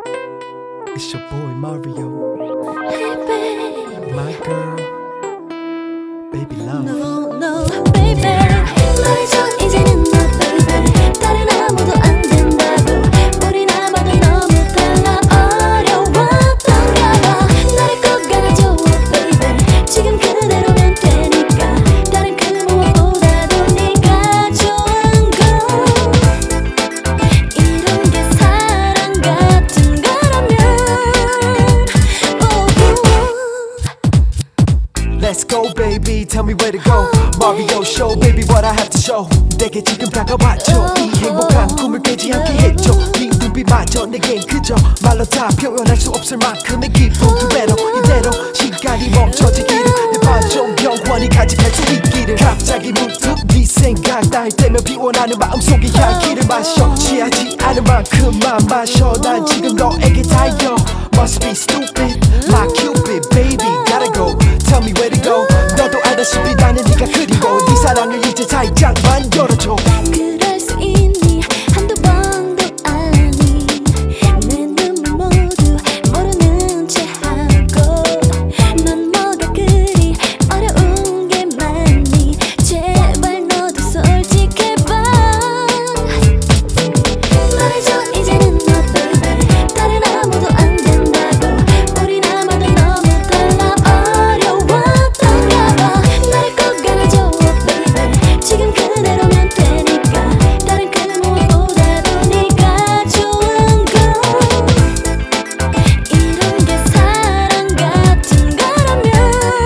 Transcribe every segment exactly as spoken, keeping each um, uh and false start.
It's your boy Mario, Hey babe, my girl, baby love. no no baby 말해줘 이제는 너 baby 다른 아무도 안 된다고 우리 남아도 너무 달라 어려웠던가 봐 나를 꼭 안아줘 baby 지금 그대로면 되니까 다른 그 무엇보다도 네가 좋은 걸 이런 게 사랑 같은 거라면 Let's go baby, tell me where to go. Mario show, baby what I have to show. 내게 지금 다가와줘. 이 행복한 꿈을 깨지 않게 해줘. 네 눈빛마저 내겐 그저 말로 다 표현할 수 없을 만큼의 기쁨. 두 배로 이대로 시간이 멈춰지기를 내 반쪽 영원히 간직할 수 있기를. 갑자기 문득 네 생각 날 때면 비워나는 마음속에 향기를 마셔. 취하지 않은 만큼만 마셔. 난 지금 너에게 달려. Must be stupid, my cupid baby gotta go. Tell me where to go. 너도 알다시피 나는 네가 그리워. 네 사랑을 이제 살짝만 열어줘. 그럴 수 있니 한두 번도 아니 내 눈물 모두 모르는 채 하고 넌 뭐가 그리 어려운 게 많니 제발 너도 솔직해봐 말해줘 이제는 너 baby 다른 아무도 안 된다고 우리 남아도 너무 달라 어려웠던가 봐 나를 꼭 안아줘 baby 지금 그대로면 되니까 다른 그 무엇보다도 네가 좋은 걸 이런 게 사랑 같은 거라면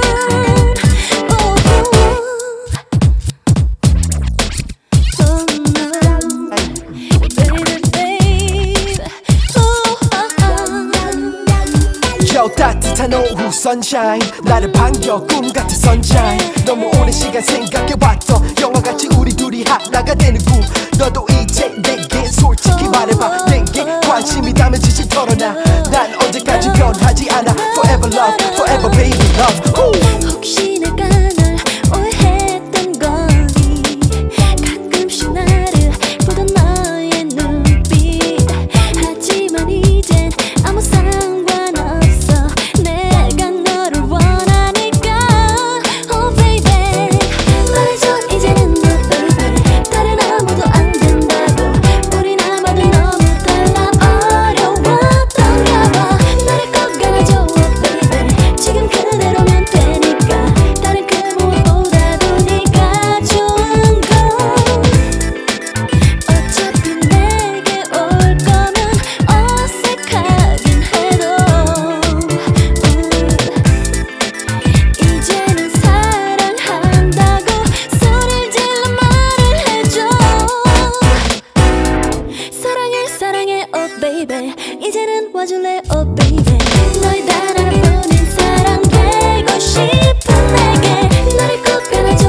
저 따뜻한 오후 sunshine 나를 반겨 꿈같은 sunshine 너무 오랜 시간 생각해왔던 영화같이 우리 둘이 하나가 되는 꿈 너도 이제 내게 솔직히 말해봐 내게 관심이 닿으면 진실 털어놔 난 언제까지 변하지 않아 forever love forever baby love Ooh. 혹시 내가 널 오해했던 거니 가끔씩 나를 보던 너의 눈빛 하지만 이젠 아무 상관없어 내가 너를 원하니까 Oh baby 말해줘 이제는 너 baby 다른 아무도 안 된다고 우리 남아도 너무 달라 어려웠던가 봐 나를 꼭 안아줘 baby 지금 그대로면 되니까 다른 그 무엇보다도 네가 좋은 걸 어차피 내게 올 거면 어색하긴 해도 이제는 사랑한다고 소리를 질러 말을 해줘 사랑해 사랑해 oh baby 이제는 와줄래 oh baby 너의 단 하나뿐인 사랑 되고 싶은 내게 나를 꼭 안아줘